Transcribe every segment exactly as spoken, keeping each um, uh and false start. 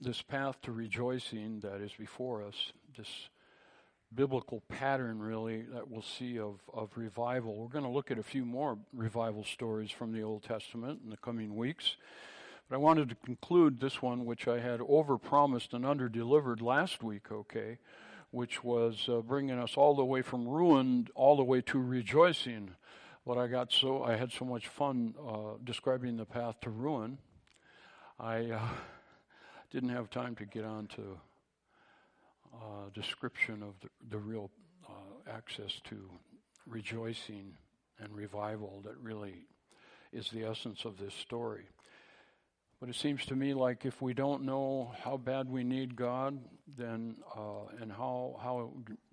this path to rejoicing that is before us, this biblical pattern really that we'll see of, of revival. We're going to look at a few more revival stories from the Old Testament in the coming weeks. But I wanted to conclude this one, which I had overpromised and underdelivered last week, okay, which was uh, bringing us all the way from ruin all the way to rejoicing. But I got so I had so much fun uh, describing the path to ruin, I uh, didn't have time to get on to uh, description of the, the real uh, access to rejoicing and revival that really is the essence of this story. But it seems to me like if we don't know how bad we need God, then uh, and how how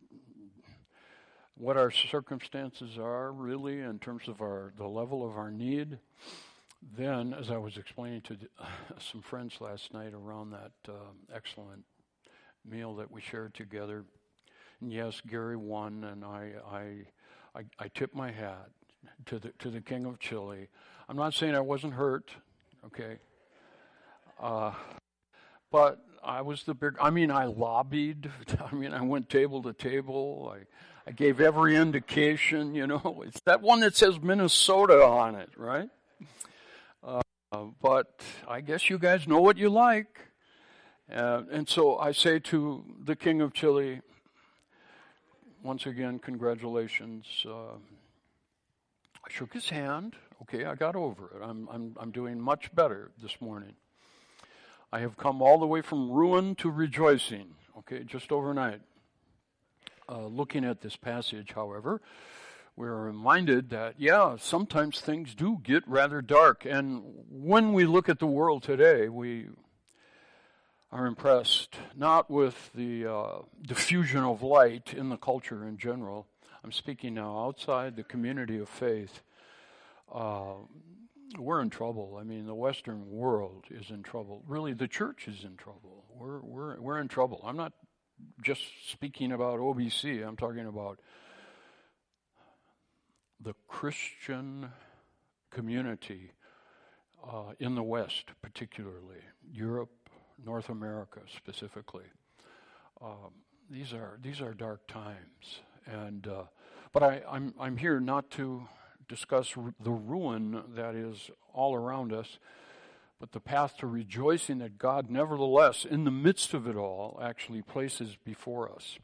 what our circumstances are really in terms of our the level of our need, then, as I was explaining to some friends last night around that uh, excellent meal that we shared together, and yes, Gary won, and I I I, I tip my hat to the to the King of Chile. I'm not saying I wasn't hurt, okay. Uh, but I was the big, I mean, I lobbied. I mean, I went table to table. I, I gave every indication, you know. It's that one that says Minnesota on it, right? Uh, but I guess you guys know what you like. Uh, and so I say to the King of Chile, once again, congratulations. Uh, I shook his hand. Okay, I got over it. I'm, I'm, I'm doing much better this morning. I have come all the way from ruin to rejoicing, okay, just overnight. Uh, looking at this passage, however, we're reminded that, yeah, sometimes things do get rather dark. And when we look at the world today, we are impressed not with the uh, diffusion of light in the culture in general. I'm speaking now outside the community of faith. Uh, We're in trouble. I mean, the Western world is in trouble. Really, the church is in trouble. We're we're we're in trouble. I'm not just speaking about O B C. I'm talking about the Christian community uh, in the West, particularly Europe, North America specifically. Um, these are these are dark times, and uh, but I, I'm I'm here not to discuss the ruin that is all around us, but the path to rejoicing that God nevertheless, in the midst of it all, actually places before us.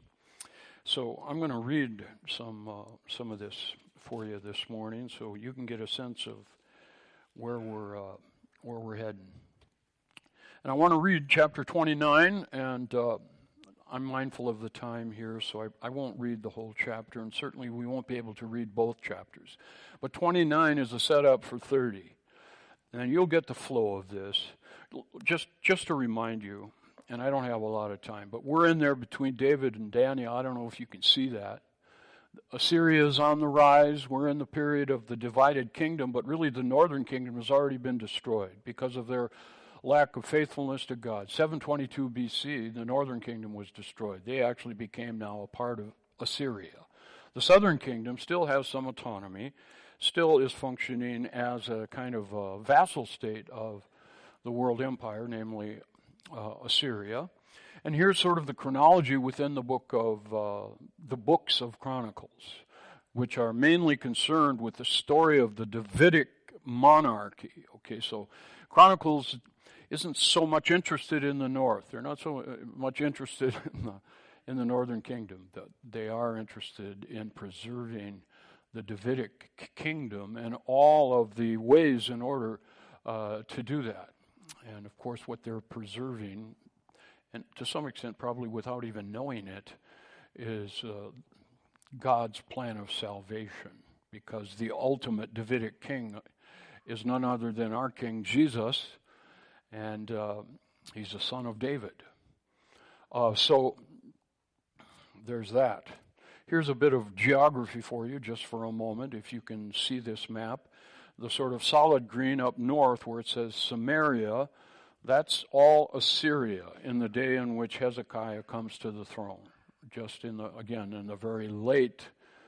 So I'm going to read some uh, some of this for you this morning, so you can get a sense of where we're uh, where we're heading. And I want to read chapter twenty-nine, and uh, I'm mindful of the time here, so I, I won't read the whole chapter, and certainly we won't be able to read both chapters. But twenty-nine is a setup for thirty, and you'll get the flow of this. Just, just to remind you, and I don't have a lot of time, but we're in there between David and Daniel. I don't know if you can see that. Assyria is on the rise. We're in the period of the divided kingdom, but really the northern kingdom has already been destroyed because of their lack of faithfulness to God. seven twenty-two B C, the northern kingdom was destroyed. They actually became now a part of Assyria. The southern kingdom still has some autonomy, still is functioning as a kind of a vassal state of the world empire, namely uh, Assyria. And here's sort of the chronology within the book of uh, the books of Chronicles, which are mainly concerned with the story of the Davidic monarchy. Okay, so Chronicles isn't so much interested in the north. They're not so much interested in the, in the northern kingdom. They are interested in preserving the Davidic kingdom and all of the ways in order uh, to do that. And of course, what they're preserving, and to some extent probably without even knowing it, is uh, God's plan of salvation, because the ultimate Davidic king is none other than our King Jesus, and uh, he's the son of David. Uh, so there's that. Here's a bit of geography for you just for a moment, if you can see this map. The sort of solid green up north where it says Samaria, that's all Assyria in the day in which Hezekiah comes to the throne. Just in the, again, in the very late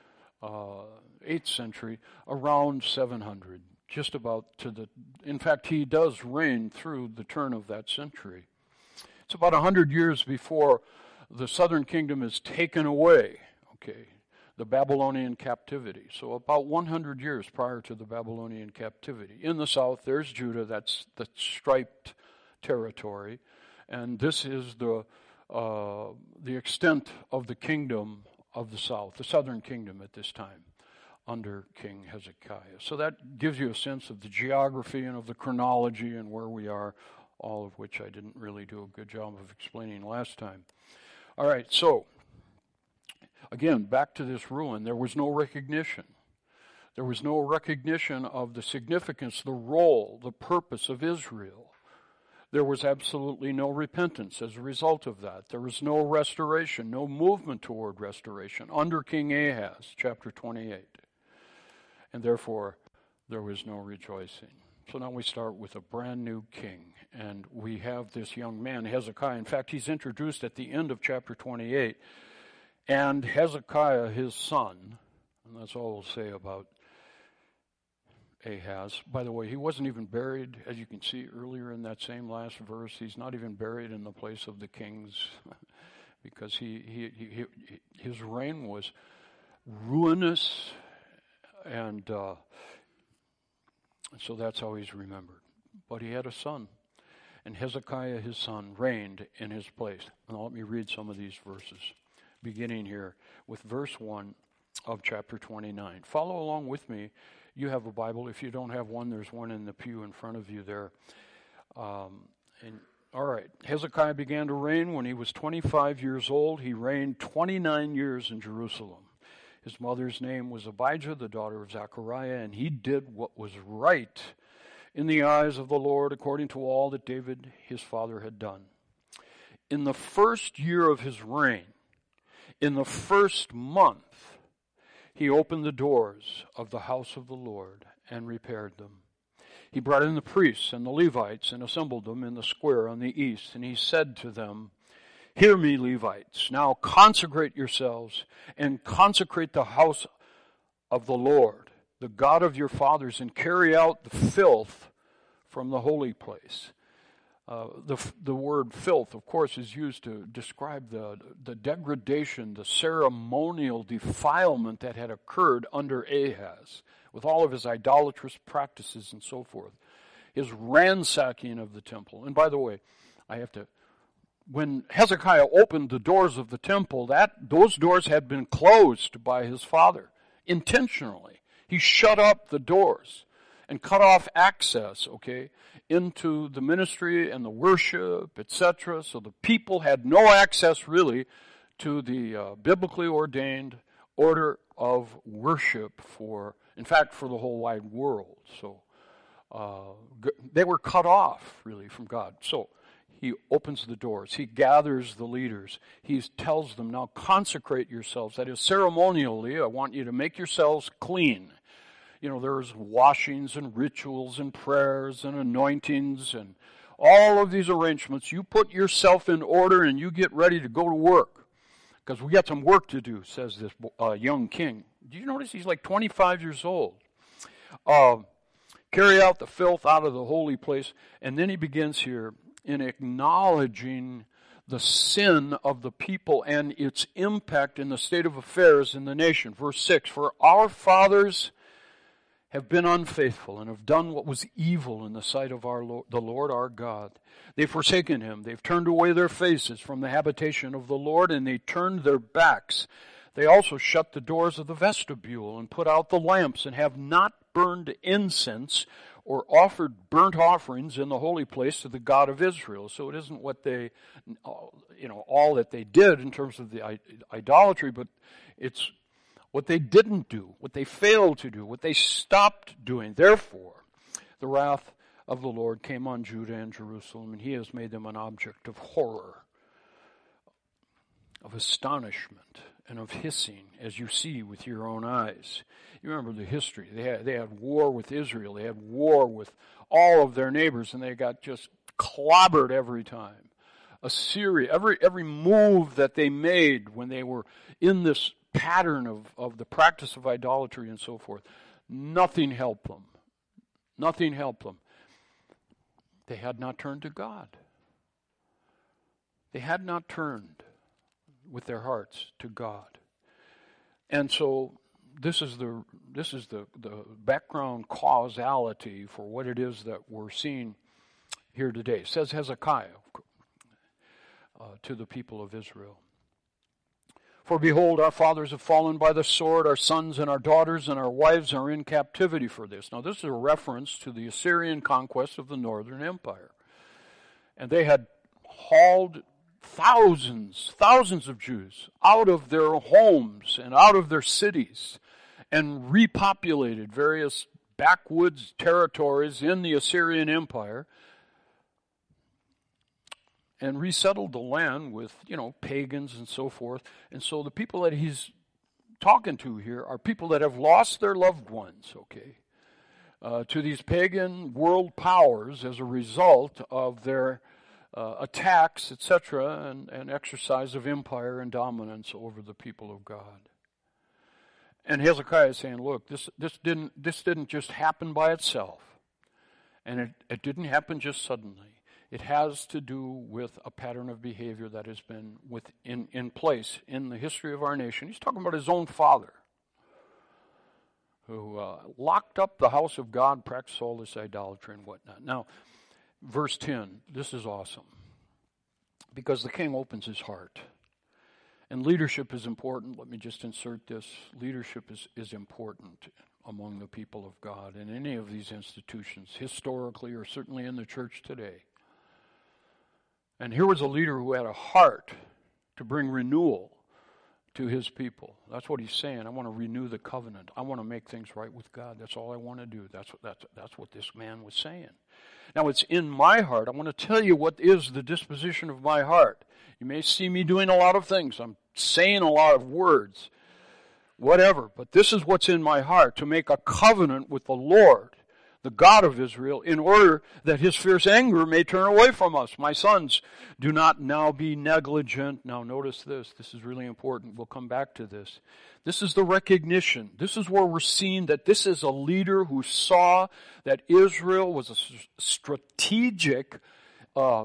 uh, eighth century, around seven hundred. Just about to the, in fact, he does reign through the turn of that century. It's about one hundred years before the southern kingdom is taken away, okay, the Babylonian captivity. So about one hundred years prior to the Babylonian captivity. In the south, there's Judah, that's the striped territory. And this is the uh, the extent of the kingdom of the south, the southern kingdom at this time, under King Hezekiah. So that gives you a sense of the geography and of the chronology and where we are, all of which I didn't really do a good job of explaining last time. All right, so, again, back to this ruin. There was no recognition. There was no recognition of the significance, the role, the purpose of Israel. There was absolutely no repentance as a result of that. There was no restoration, no movement toward restoration under King Ahaz, chapter twenty-eight. And therefore, there was no rejoicing. So now we start with a brand new king. And we have this young man, Hezekiah. In fact, he's introduced at the end of chapter twenty-eight. And Hezekiah, his son, and that's all we'll say about Ahaz. By the way, he wasn't even buried, as you can see earlier in that same last verse. He's not even buried in the place of the kings because he, he, he, he his reign was ruinous, and uh, so that's how he's remembered. But he had a son, and Hezekiah, his son, reigned in his place. Now let me read some of these verses, beginning here with verse one of chapter twenty-nine. Follow along with me. You have a Bible. If you don't have one, there's one in the pew in front of you there. Um, and all right, Hezekiah began to reign when he was twenty-five years old. He reigned twenty-nine years in Jerusalem. His mother's name was Abijah, the daughter of Zechariah, and he did what was right in the eyes of the Lord, according to all that David, his father, had done. In the first year of his reign, in the first month, he opened the doors of the house of the Lord and repaired them. He brought in the priests and the Levites and assembled them in the square on the east. And he said to them, "Hear me, Levites, now consecrate yourselves and consecrate the house of the Lord, the God of your fathers, and carry out the filth from the holy place." Uh, the the word filth, of course, is used to describe the, the degradation, the ceremonial defilement that had occurred under Ahaz, with all of his idolatrous practices and so forth. His ransacking of the temple. And by the way, I have to, when Hezekiah opened the doors of the temple, that those doors had been closed by his father, intentionally. He shut up the doors and cut off access, okay, into the ministry and the worship, et cetera. So the people had no access really to the uh, biblically ordained order of worship for, in fact, for the whole wide world. So uh, they were cut off really from God. So he opens the doors. He gathers the leaders. He tells them, now consecrate yourselves. That is, ceremonially, I want you to make yourselves clean. You know, there's washings and rituals and prayers and anointings and all of these arrangements. You put yourself in order and you get ready to go to work. Because we got some work to do, says this uh, young king. Do you notice he's like twenty-five years old? Uh, carry out the filth out of the holy place. And then he begins here in acknowledging the sin of the people and its impact in the state of affairs in the nation. Verse six, "For our fathers have been unfaithful and have done what was evil in the sight of our Lord, the Lord our God. They've forsaken him. They've turned away their faces from the habitation of the Lord, and they turned their backs. They also shut the doors of the vestibule and put out the lamps and have not burned incense or offered burnt offerings in the holy place to the God of Israel." So it isn't what they, you know, all that they did in terms of the idolatry, but it's what they didn't do, what they failed to do, what they stopped doing. Therefore, the wrath of the Lord came on Judah and Jerusalem, and he has made them an object of horror, of astonishment, and of hissing, as you see with your own eyes. You remember the history. They had, they had war with Israel. They had war with all of their neighbors, and they got just clobbered every time. Assyria, every, every move that they made when they were in this pattern of, of the practice of idolatry and so forth, nothing helped them. Nothing helped them. They had not turned to God. They had not turned with their hearts to God. And so this is the this is the, the background causality for what it is that we're seeing here today. It says Hezekiah uh, to the people of Israel. For behold, our fathers have fallen by the sword, our sons and our daughters and our wives are in captivity for this. Now this is a reference to the Assyrian conquest of the northern empire. And they had hauled thousands, thousands of Jews out of their homes and out of their cities and repopulated various backwoods territories in the Assyrian Empire and resettled the land with, you know, pagans and so forth. And so the people that he's talking to here are people that have lost their loved ones, okay, uh, to these pagan world powers as a result of their uh, attacks, et cetera, and, and exercise of empire and dominance over the people of God. And Hezekiah is saying, look, this this didn't this didn't just happen by itself, and it, it didn't happen just suddenly. It has to do with a pattern of behavior that has been with, in, in place in the history of our nation. He's talking about his own father, who uh, locked up the house of God, practiced all this idolatry and whatnot. Now, verse ten, this is awesome, because the king opens his heart. And leadership is important. Let me just insert this. Leadership is, is important among the people of God in any of these institutions, historically or certainly in the church today. And here was a leader who had a heart to bring renewal to his people. That's what he's saying. I want to renew the covenant. I want to make things right with God. That's all I want to do. That's what, that's, that's what this man was saying. Now, it's in my heart. I want to tell you what is the disposition of my heart. You may see me doing a lot of things. I'm saying a lot of words, whatever. But this is what's in my heart, to make a covenant with the Lord, the God of Israel, in order that his fierce anger may turn away from us. My sons, do not now be negligent. Now notice this. This is really important. We'll come back to this. This is the recognition. This is where we're seeing that this is a leader who saw that Israel was a strategic uh,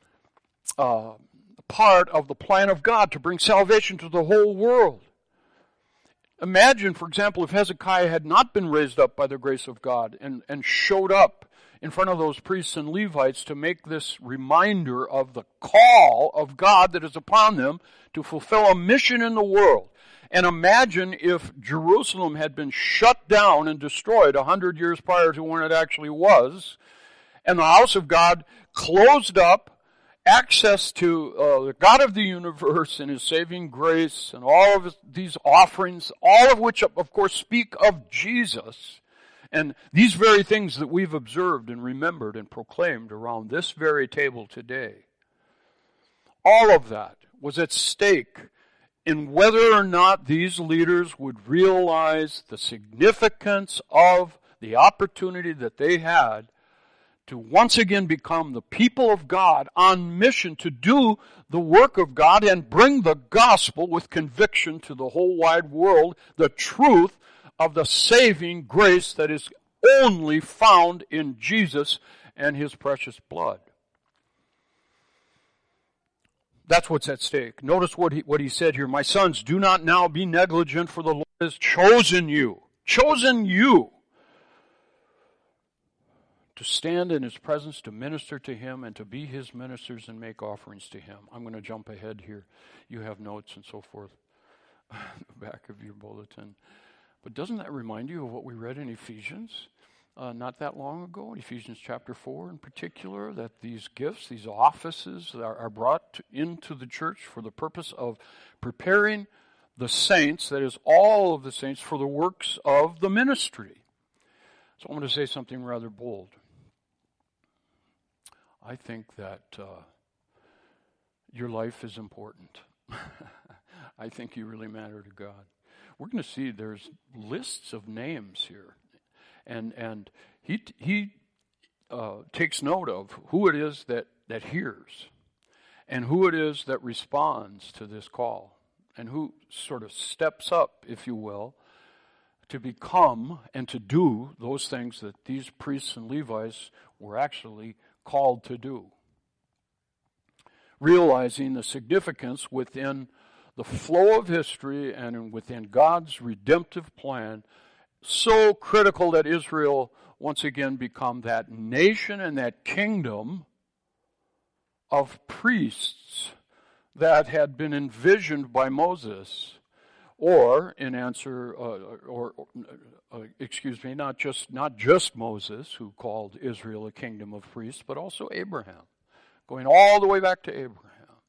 uh, part of the plan of God to bring salvation to the whole world. Imagine, for example, if Hezekiah had not been raised up by the grace of God and, and showed up in front of those priests and Levites to make this reminder of the call of God that is upon them to fulfill a mission in the world. And imagine if Jerusalem had been shut down and destroyed a hundred years prior to when it actually was, and the house of God closed up, access to uh, the God of the universe and his saving grace and all of his, these offerings, all of which, of course, speak of Jesus. And these very things that we've observed and remembered and proclaimed around this very table today, all of that was at stake in whether or not these leaders would realize the significance of the opportunity that they had to once again become the people of God on mission to do the work of God and bring the gospel with conviction to the whole wide world, the truth of the saving grace that is only found in Jesus and his precious blood. That's what's at stake. Notice what he, what he said here. My sons, do not now be negligent, for the Lord has chosen you. Chosen you. To stand in his presence, to minister to him, and to be his ministers and make offerings to him. I'm going to jump ahead here. You have notes and so forth in the back of your bulletin. But doesn't that remind you of what we read in Ephesians uh, not that long ago? In Ephesians chapter four in particular, that these gifts, these offices are, are brought to, into the church for the purpose of preparing the saints, that is all of the saints, for the works of the ministry. So I'm going to say something rather bold. I think that uh, your life is important. I think you really matter to God. We're going to see there's lists of names here. And and he he uh, takes note of who it is that, that hears and who it is that responds to this call and who sort of steps up, if you will, to become and to do those things that these priests and Levites were actually called to do. realizing the significance within the flow of history and within God's redemptive plan, so critical that Israel once again become that nation and that kingdom of priests that had been envisioned by Moses. Or, in answer, uh, or, or uh, excuse me, not just not just Moses, who called Israel a kingdom of priests, but also Abraham, going all the way back to Abraham.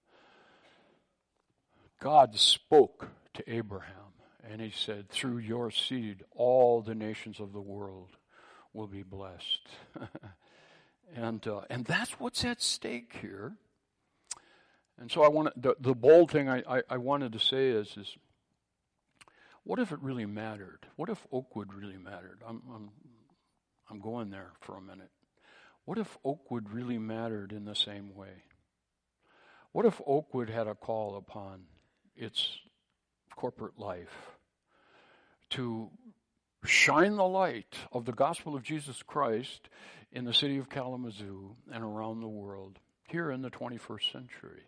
God spoke to Abraham, and he said, through your seed, all the nations of the world will be blessed. and uh, and that's what's at stake here. And so I want the, the bold thing I, I, I wanted to say is is. What if it really mattered? What if Oakwood really mattered? I'm, I'm, I'm going there for a minute. What if Oakwood really mattered in the same way? What if Oakwood had a call upon its corporate life to shine the light of the gospel of Jesus Christ in the city of Kalamazoo and around the world, here in the twenty-first century?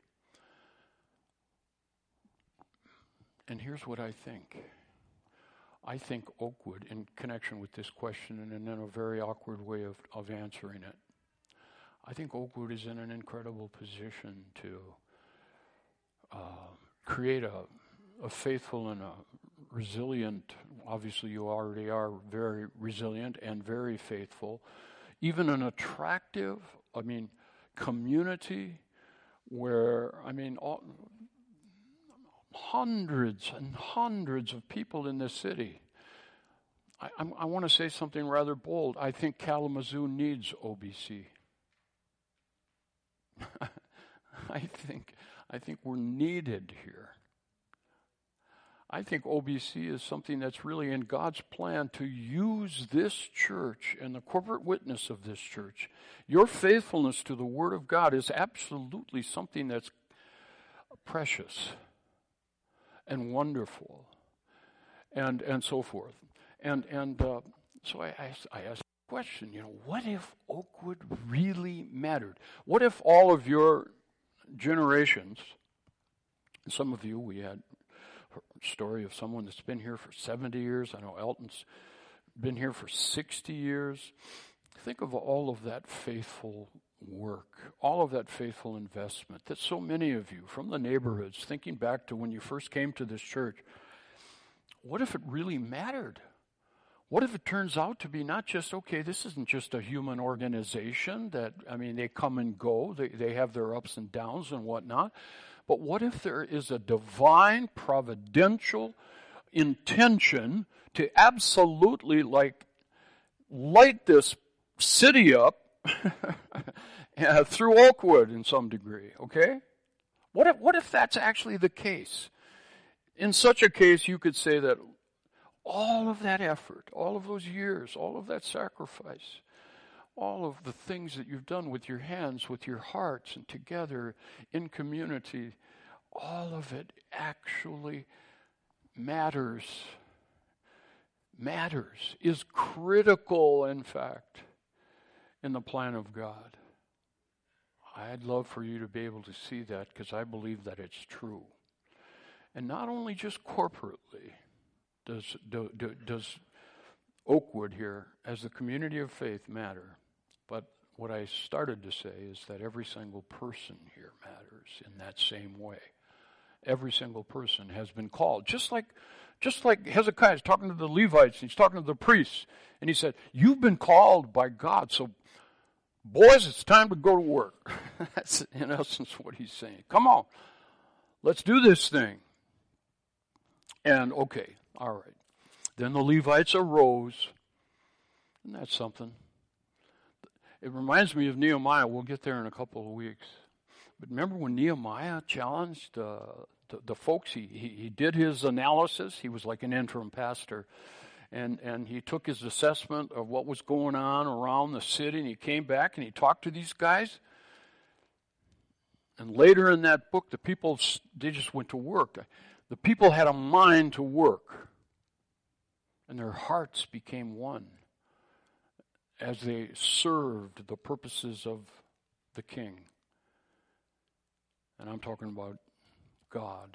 And here's what I think. I think Oakwood, in connection with this question and in a very awkward way of, of answering it, I think Oakwood is in an incredible position to uh, create a, a faithful and a resilient, obviously you already are very resilient and very faithful, even an attractive, I mean, community where, I mean, all, hundreds and hundreds of people in this city. I, I'm, I want to say something rather bold. I think Kalamazoo needs O B C. I think I think we're needed here. I think O B C is something that's really in God's plan to use this church and the corporate witness of this church. Your faithfulness to the Word of God is absolutely something that's precious and wonderful, and and so forth, and and uh, so I asked, I asked the question, you know, what if Oakwood really mattered? What if all of your generations, some of you, we had a story of someone that's been here for seventy years. I know Elton's been here for sixty years. Think of all of that faithful work, all of that faithful investment that so many of you from the neighborhoods, thinking back to when you first came to this church, what if it really mattered? What if it turns out to be not just, okay, this isn't just a human organization that, I mean, they come and go, they, they have their ups and downs and whatnot, but what if there is a divine, providential intention to absolutely, like, light this city up uh, through Oakwood in some degree, okay? What if, what if that's actually the case? In such a case, you could say that all of that effort, all of those years, all of that sacrifice, all of the things that you've done with your hands, with your hearts, and together in community, all of it actually matters. Matters, is critical, in fact, in the plan of God. I'd love for you to be able to see that because I believe that it's true. And not only just corporately does, do, do, does Oakwood here as the community of faith matter, but what I started to say is that every single person here matters in that same way. Every single person has been called. Just like just like Hezekiah is talking to the Levites, he's talking to the priests, and he said, you've been called by God, so boys, it's time to go to work. That's in essence what he's saying. Come on, let's do this thing. And okay, all right. Then the Levites arose. Isn't that something? It reminds me of Nehemiah. We'll get there in a couple of weeks. But remember when Nehemiah challenged uh, the, the folks, he, he, he did his analysis. He was like an interim pastor. And, and he took his assessment of what was going on around the city, and he came back and he talked to these guys. And later in that book, the people, they just went to work. The people had a mind to work. And their hearts became one as they served the purposes of the king. And I'm talking about God.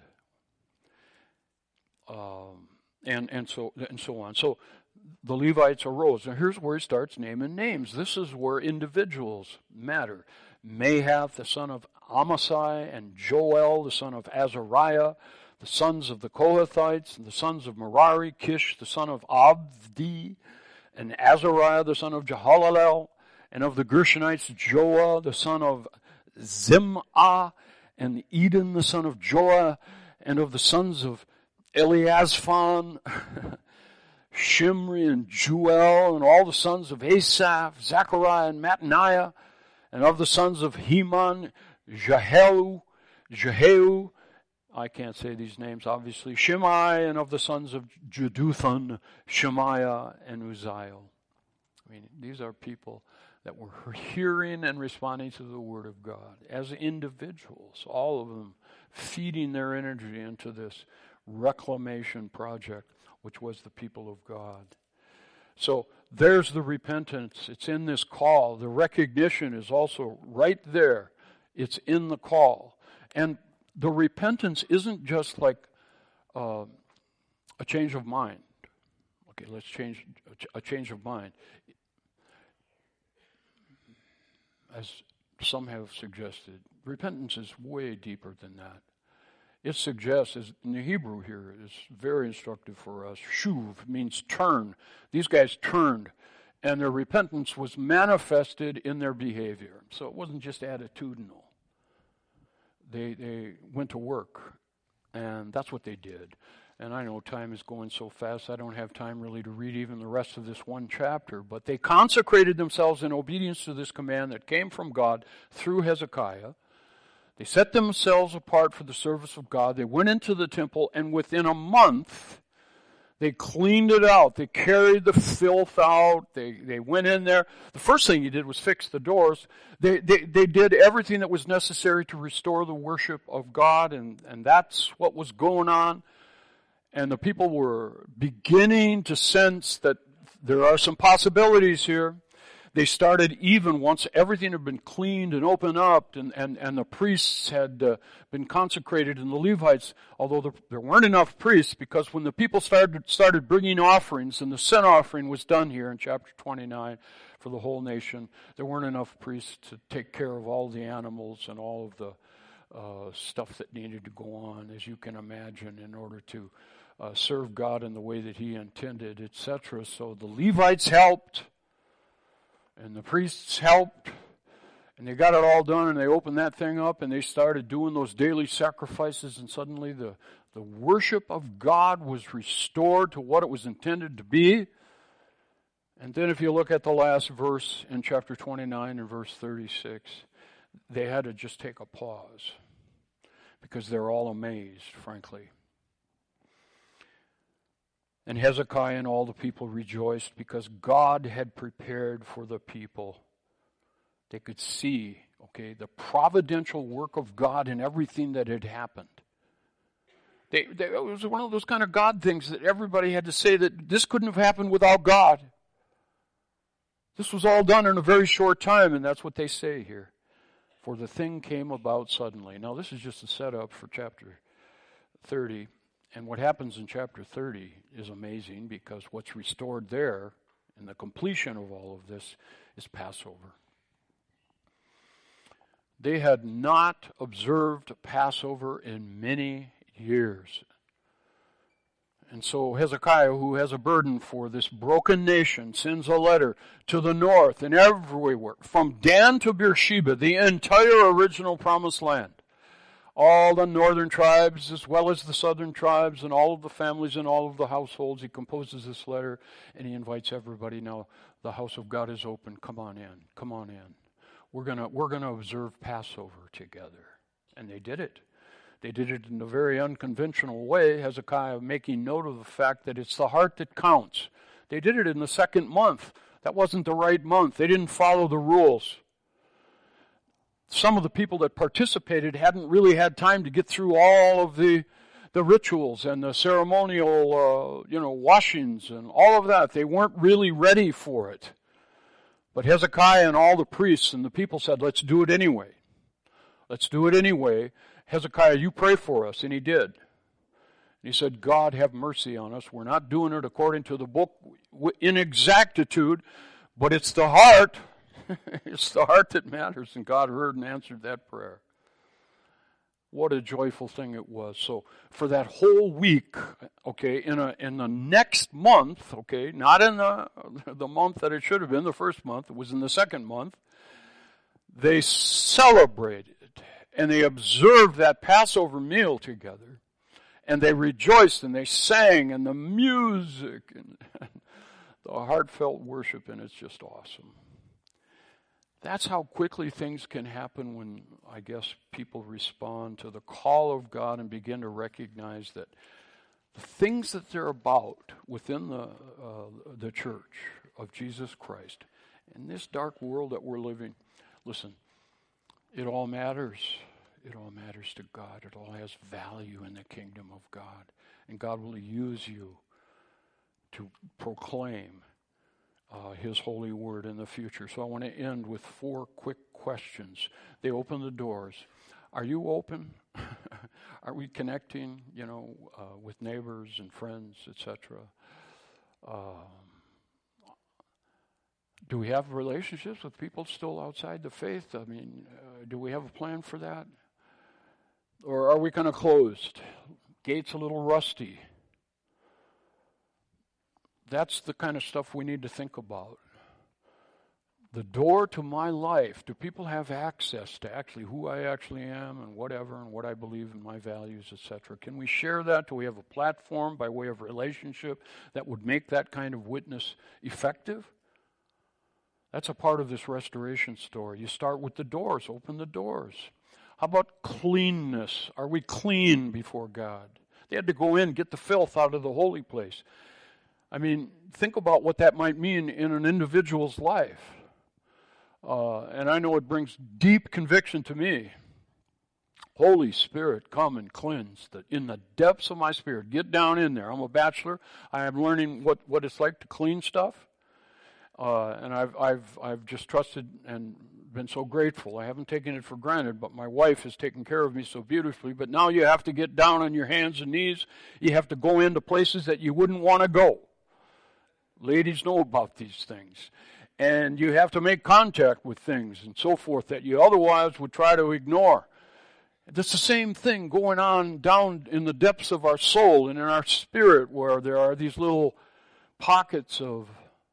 Um, and, and, so, and so on. So the Levites arose. Now here's where he starts naming names. This is where individuals matter. Mahath, the son of Amasai, and Joel, the son of Azariah, the sons of the Kohathites, and the sons of Merari, Kish, the son of Abdi, and Azariah, the son of Jehalalel, and of the Gershonites, Joah, the son of Zim'ah, and Eden, the son of Joah, and of the sons of Eliasaphan, Shimri, and Juel, and all the sons of Asaph, Zechariah, and Mattaniah, and of the sons of Heman, Jehu, Jehu, I can't say these names, obviously, Shimei, and of the sons of Jeduthun, Shemaiah, and Uzziel. I mean, these are people that were hearing and responding to the Word of God as individuals, all of them feeding their energy into this reclamation project, which was the people of God. So there's the repentance. It's in this call. The recognition is also right there. It's in the call. And the repentance isn't just like uh, a change of mind. Okay, let's change a change of mind. As some have suggested, repentance is way deeper than that. It suggests, as in the Hebrew here, is very instructive for us. Shuv means turn. These guys turned, and their repentance was manifested in their behavior. So it wasn't just attitudinal. They they went to work, and that's what they did. And I know time is going so fast, I don't have time really to read even the rest of this one chapter, but they consecrated themselves in obedience to this command that came from God through Hezekiah. They set themselves apart for the service of God. They went into the temple, and within a month, they cleaned it out. They carried the filth out. They they went in there. The first thing he did was fix the doors. They they, they did everything that was necessary to restore the worship of God, and, and that's what was going on. And the people were beginning to sense that there are some possibilities here. They started even once everything had been cleaned and opened up, and, and, and the priests had uh, been consecrated, and the Levites, although there, there weren't enough priests, because when the people started started bringing offerings, and the sin offering was done here in chapter twenty-nine for the whole nation, there weren't enough priests to take care of all the animals and all of the uh, stuff that needed to go on, as you can imagine, in order to uh, serve God in the way that He intended, et cetera. So the Levites helped. And the priests helped, and they got it all done, and they opened that thing up, and they started doing those daily sacrifices, and suddenly the, the worship of God was restored to what it was intended to be. And then if you look at the last verse in chapter twenty-nine and verse thirty-six, they had to just take a pause, because they're all amazed, frankly. And Hezekiah and all the people rejoiced because God had prepared for the people. They could see, okay, the providential work of God in everything that had happened. They, they, it was one of those kind of God things that everybody had to say that this couldn't have happened without God. This was all done in a very short time, and that's what they say here. For the thing came about suddenly. Now, this is just a setup for chapter thirty. And what happens in chapter thirty is amazing, because what's restored there in the completion of all of this is Passover. They had not observed Passover in many years. And so Hezekiah, who has a burden for this broken nation, sends a letter to the north and everywhere, from Dan to Beersheba, the entire original promised land. All the northern tribes as well as the southern tribes, and all of the families and all of the households. He composes this letter, and he invites everybody. Now, the house of God is open. Come on in. Come on in. We're gonna we're gonna observe Passover together. And they did it. They did it in a very unconventional way, Hezekiah making note of the fact that it's the heart that counts. They did it in the second month. That wasn't the right month. They didn't follow the rules. Some of the people that participated hadn't really had time to get through all of the the rituals and the ceremonial, uh, you know, washings and all of that. They weren't really ready for it. But Hezekiah and all the priests and the people said, let's do it anyway. Let's do it anyway. Hezekiah, you pray for us. And he did. He said, God, have mercy on us. We're not doing it according to the book in exactitude, but it's the heart. It's the heart that matters. And God heard and answered that prayer. What a joyful thing it was. So for that whole week, okay, in a in the next month, okay, not in the the month that it should have been, the first month, it was in the second month, they celebrated and they observed that Passover meal together. And they rejoiced and they sang, and the music and the heartfelt worship, and it's just awesome. That's how quickly things can happen when, I guess, people respond to the call of God and begin to recognize that the things that they're about within the uh, the church of Jesus Christ, in this dark world that we're living, listen, it all matters. It all matters to God. It all has value in the kingdom of God. And God will use you to proclaim uh, His holy word in the future. So I want to end with four quick questions. They open the doors. Are you open? Are we connecting, you know, uh, with neighbors and friends, et cetera? Um, do we have relationships with people still outside the faith? I mean, uh, do we have a plan for that? Or are we kind of closed? Gates a little rusty? That's the kind of stuff we need to think about. The door to my life, do people have access to actually who I actually am and whatever and what I believe in my values, et cetera? Can we share that? Do we have a platform by way of relationship that would make that kind of witness effective? That's a part of this restoration story. You start with the doors. Open the doors. How about cleanness? Are we clean before God? They had to go in, get the filth out of the holy place. I mean, think about what that might mean in an individual's life. Uh, and I know it brings deep conviction to me. Holy Spirit, come and cleanse the, in the depths of my spirit. Get down in there. I'm a bachelor. I am learning what, what it's like to clean stuff. Uh, and I've I've I've just trusted and been so grateful. I haven't taken it for granted, but my wife has taken care of me so beautifully. But now you have to get down on your hands and knees. You have to go into places that you wouldn't want to go. Ladies know about these things. And you have to make contact with things and so forth that you otherwise would try to ignore. It's the same thing going on down in the depths of our soul and in our spirit, where there are these little pockets of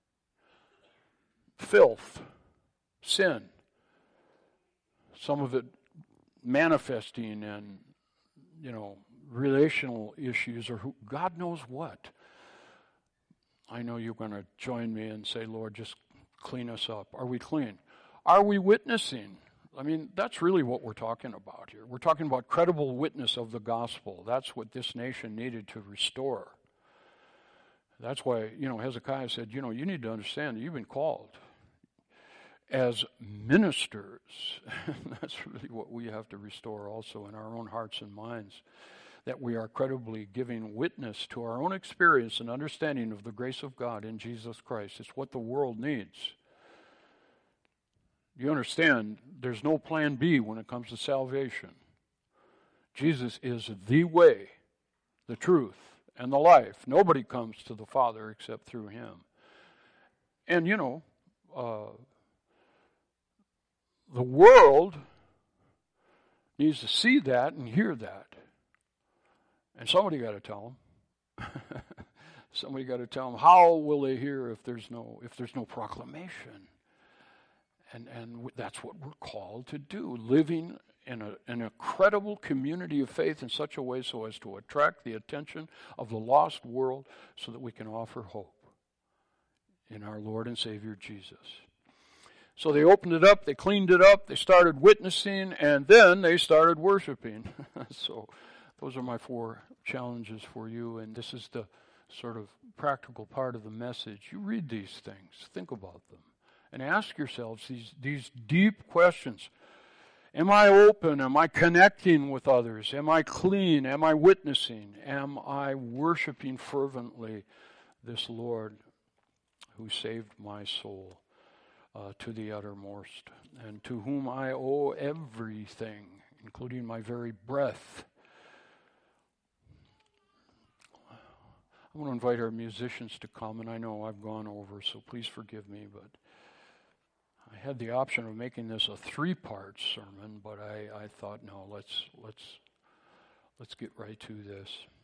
filth, sin, some of it manifesting in, you know, relational issues or who, God knows what. I know you're going to join me and say, Lord, just clean us up. Are we clean? Are we witnessing? I mean, that's really what we're talking about here. We're talking about credible witness of the gospel. That's what this nation needed to restore. That's why, you know, Hezekiah said, you know, you need to understand that you've been called as ministers. That's really what we have to restore also in our own hearts and minds, that we are credibly giving witness to our own experience and understanding of the grace of God in Jesus Christ. It's what the world needs. You understand, there's no plan B when it comes to salvation. Jesus is the way, the truth, and the life. Nobody comes to the Father except through Him. And, you know, uh, the world needs to see that and hear that. And somebody got to tell them. Somebody got to tell them. How will they hear if there's no if there's no proclamation? And and that's what we're called to do, living in a in a credible community of faith in such a way so as to attract the attention of the lost world, so that we can offer hope in our Lord and Savior Jesus. So they opened it up, they cleaned it up, they started witnessing, and then they started worshiping. So those are my four challenges for you, and this is the sort of practical part of the message. You read these things, think about them, and ask yourselves these, these deep questions. Am I open? Am I connecting with others? Am I clean? Am I witnessing? Am I worshiping fervently this Lord who saved my soul uh, to the uttermost, and to whom I owe everything? including my very breath. I want to invite our musicians to come, and I know I've gone over, so please forgive me, but I had the option of making this a three-part sermon, but I, I thought, no, let's let's let's get right to this.